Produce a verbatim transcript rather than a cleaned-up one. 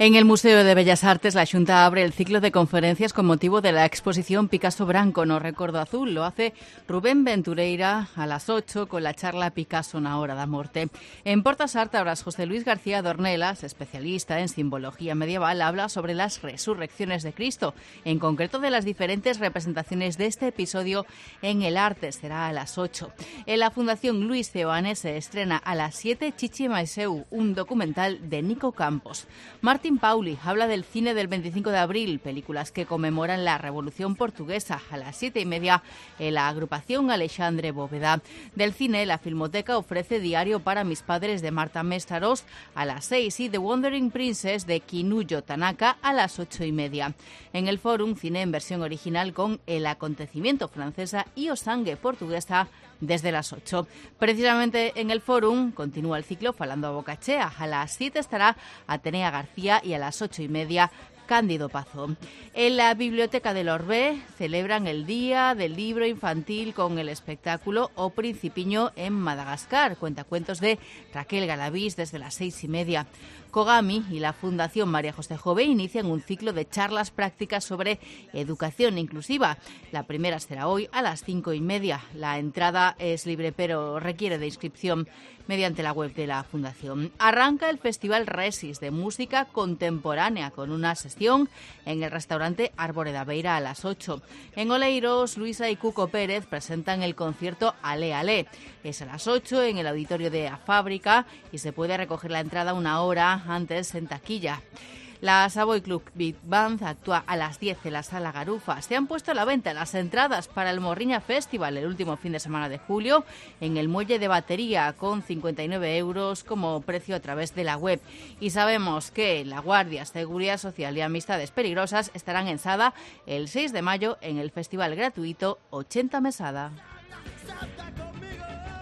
En el Museo de Bellas Artes, la Xunta abre el ciclo de conferencias con motivo de la exposición Picasso Branco no Recordo Azul. Lo hace Rubén Ventureira a las ocho con la charla Picasso na hora da morte. En Portas Ártabras, José Luis García Dornelas, especialista en simbología medieval, habla sobre las resurrecciones de Cristo, en concreto de las diferentes representaciones de este episodio en el arte. Será a las ocho. En la Fundación Luis Ceoane se estrena a las siete Chichi Maiseu, un documental de Nico Campos. Martín Pauli habla del cine del veinticinco de abril, películas que conmemoran la Revolución Portuguesa. A las siete y media, en la agrupación Alexandre Bóveda. Del cine, la Filmoteca ofrece Diario para mis padres de Marta Méstaros a las seis y The Wandering Princess de Kinuyo Tanaka a las ocho y media. En el Fórum, cine en versión original con El acontecimiento francesa y O sangue portuguesa desde las ocho. Precisamente en el Fórum continúa el ciclo Falando a Bocachea. A las siete estará Atenea García y a las ocho y media Cándido Pazo. En la Biblioteca del Orbé celebran el Día del Libro Infantil con el espectáculo O Principiño en Madagascar, cuentacuentos de Raquel Galavís desde las seis y media. Kogami y la Fundación María José Jove inician un ciclo de charlas prácticas sobre educación inclusiva. La primera será hoy a las cinco y media. La entrada es libre, pero requiere de inscripción mediante la web de la Fundación. Arranca el Festival Resis de música contemporánea con una sesión en el restaurante Árbore da Beira a las ocho. En Oleiros, Luisa y Cuco Pérez presentan el concierto Ale Ale. Es a las ocho en el auditorio de A Fábrica y se puede recoger la entrada una hora antes en taquilla. La Savoy Club Big Band actúa a las diez en la Sala Garufa. Se han puesto a la venta las entradas para el Morriña Festival el último fin de semana de julio en el Muelle de Batería con cincuenta y nueve euros como precio a través de la web. Y sabemos que la Guardia, Seguridad Social y Amistades Peligrosas estarán en Sada el seis de mayo en el festival gratuito ochenta Mesada. Salta conmigo.